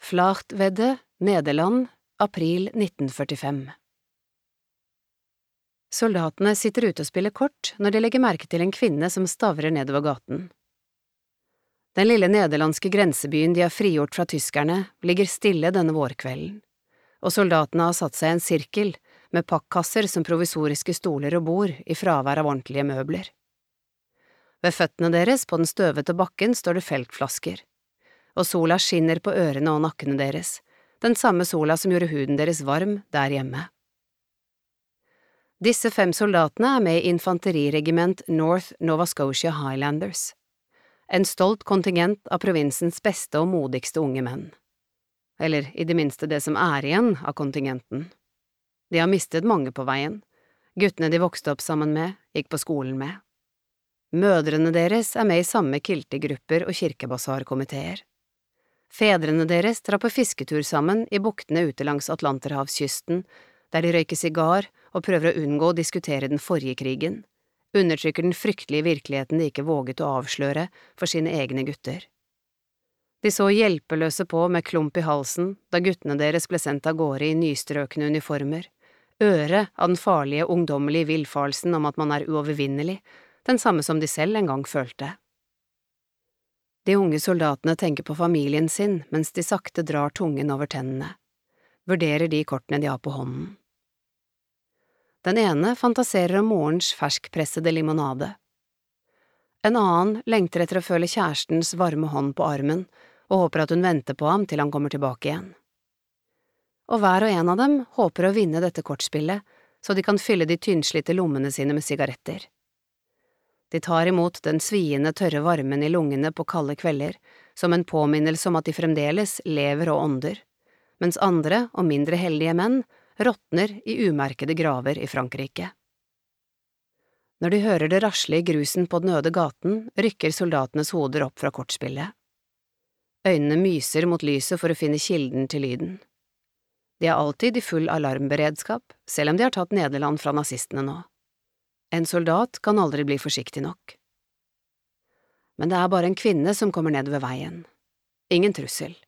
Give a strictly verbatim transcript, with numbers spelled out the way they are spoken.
Vlagtwedde, Nederland, april nitten førtifem. Soldatene sitter ute og spiller kort når de legger merke til en kvinne som stavrer nedover gaten. Den lille nederlandske grensebyen de har frigjort fra tyskerne, ligger stille denne vårkvelden, og soldatene har satt seg i en sirkel med pakkasser som provisoriske stoler og bord i fravær av ordentlige møbler. Ved føttene deres på den støvete bakken står det feltflasker, og sola skinner på ørene og nakkene deres, den samme sola som gjorde huden deres varm der hjemme. Disse fem soldatene er med i infanteriregiment North Nova Scotia Highlanders, en stolt kontingent av provinsens beste og modigste unge menn. Eller i det minste det som er igjen av kontingenten. De har mistet mange på veien, guttene de vokste opp sammen med, gikk på skolen med. Mødrene deres er med i samme kiltegrupper og kirkebasarkomiteer. Fedrene deres drar på fisketur sammen i buktene ute langs Atlanterhavskysten, der de røyker sigar og prøver å unngå å diskutere den forrige krigen, undertrykker den fryktelige virkeligheten de ikke våget å avsløre for sine egne gutter. De så hjelpeløse på med klump i halsen da guttene deres ble sendt av gårde i nystrøkne uniformer, øre av den farlige ungdommelige villfarelsen om at man er uovervinnelig, den samme som de selv en gang følte. De unge soldatene tenker på familien sin mens de sakte drar tungen over tennene, vurderer de kortene de har på hånden. Den ene fantaserer om morens ferskpressede limonade. En annen lengter etter å føle kjærestens varme hånd på armen og håper at hun venter på ham til han kommer tilbake igjen. Og hver og en av dem håper å vinne dette kortspillet, så de kan fylle de tynnslitte lommene sine med sigaretter. De tar imot den sviende tørre varmen i lungene på kalde kvelder, som en påminnelse om at de fremdeles lever og ånder, mens andre og mindre heldige menn råtner i umerkede graver i Frankrike. Når de hører det rasle i grusen på den øde gaten, rykker soldatenes hoder opp fra kortspillet. Øynene myser mot lyset for å finne kilden til lyden. De er alltid i full alarmberedskap, selv om de har tatt Nederland fra nazistene nå. En soldat kan aldri bli forsiktig nok. Men det er bare en kvinne som kommer ned ved veien. Ingen trussel.